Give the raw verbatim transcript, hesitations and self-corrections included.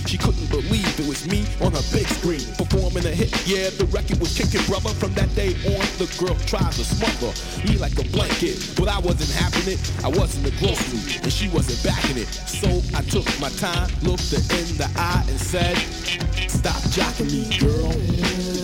She couldn't believe it was me on her big screen performing a hit. Yeah, the record was kicking, brother. From that day on, the girl tried to smother me like a blanket, but I wasn't having it. I wasn't the grocery, and she wasn't backing it. So I took my time, looked her in the eye, and said, "Stop jocking me, girl.